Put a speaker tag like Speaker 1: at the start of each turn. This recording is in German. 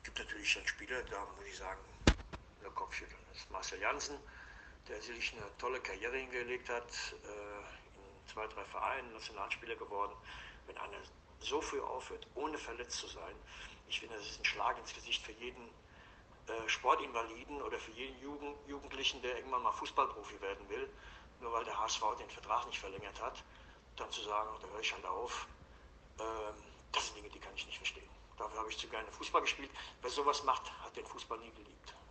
Speaker 1: gibt natürlich dann Spieler, da muss ich sagen, der Kopfschütteln. Das ist Marcel Janssen, der sich eine tolle Karriere hingelegt hat, in 2, 3 Vereinen Nationalspieler geworden. Wenn einer so früh aufhört, ohne verletzt zu sein, ich finde, das ist ein Schlag ins Gesicht für jeden Sportinvaliden oder für jeden Jugendlichen, der irgendwann mal Fußballprofi werden will, nur weil der HSV den Vertrag nicht verlängert hat, dann zu sagen, da höre ich halt auf, das sind Dinge, die kann ich nicht verstehen. Dafür habe ich zu gerne Fußball gespielt. Wer sowas macht, hat den Fußball nie geliebt.